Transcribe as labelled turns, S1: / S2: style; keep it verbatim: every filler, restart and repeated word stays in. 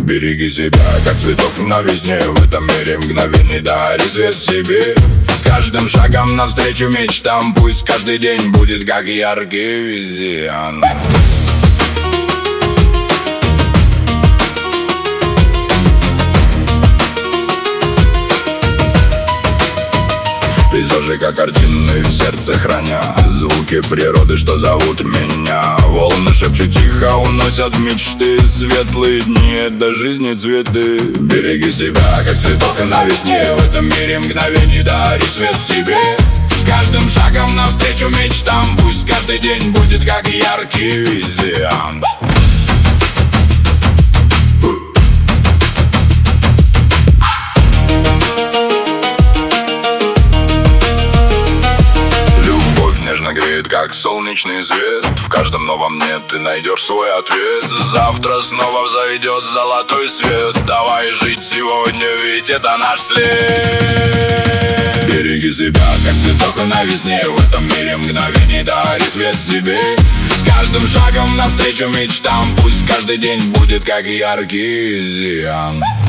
S1: Береги себя, как цветок на весне. В этом мире мгновений дари свет в себе. С каждым шагом навстречу мечтам. Пусть каждый день будет как яркий визион. Пейзажи, как картины, в сердце храня звуки природы, что зовут меня. Волны шепчут тихо, уносят мечты. Светлые дни — это жизни цветы. Береги себя, как цветок на весне. В этом мире мгновений дари свет в себе. С каждым шагом навстречу мечтам. Пусть каждый день будет как яркий визион. Греет, как солнечный свет. В каждом новом «нет» ты найдешь свой ответ. Завтра снова взойдет золотой свет. Давай жить сегодня, ведь это наш след. Береги себя, как цветок на весне. В этом мире мгновений дари свет себе. С каждым шагом навстречу мечтам. Пусть каждый день будет как яркий визион.